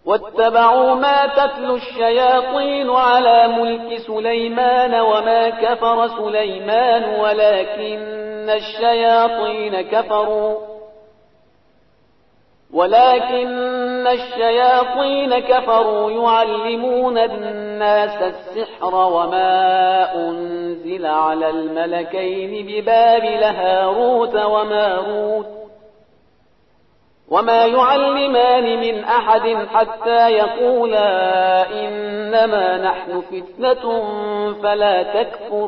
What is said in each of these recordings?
واتبعوا ما تتلو الشياطين على ملك سليمان وما كفر سليمان ولكن الشياطين كفروا يعلمون الناس السحر وما أنزل على الملكين ببابل هاروت وماروت وما يعلمان من أحد حتى يقولا إنما نحن فتنة فلا تكفر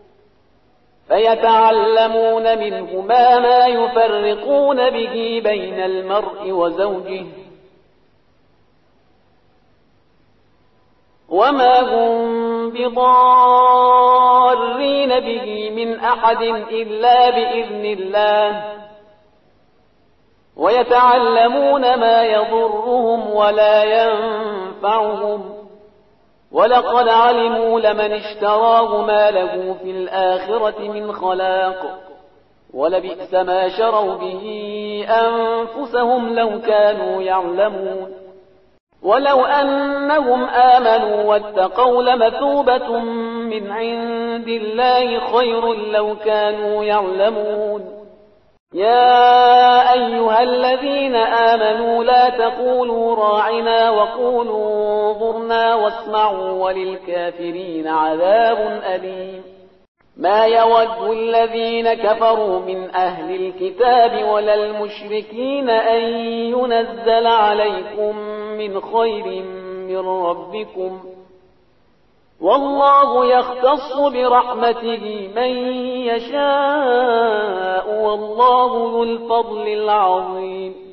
فيتعلمون منهما ما يفرقون به بين المرء وزوجه وما هم بضارين به من أحد إلا بإذن الله ويتعلمون ما يضرهم ولا ينفعهم ولقد علموا لمن اشتراه ما له في الآخرة من خلاق ولبئس ما شروا به أنفسهم لو كانوا يعلمون ولو أنهم آمنوا واتقوا لمثوبة من عند الله خير لو كانوا يعلمون يا أيها الذين آمنوا لا تقولوا راعنا وقولوا انظرنا واسمعوا وللكافرين عذاب أليم ما يود الذين كفروا من أهل الكتاب ولا المشركين أن ينزل عليكم من خير من ربكم والله يختص برحمته من يشاء والله ذو الفضل العظيم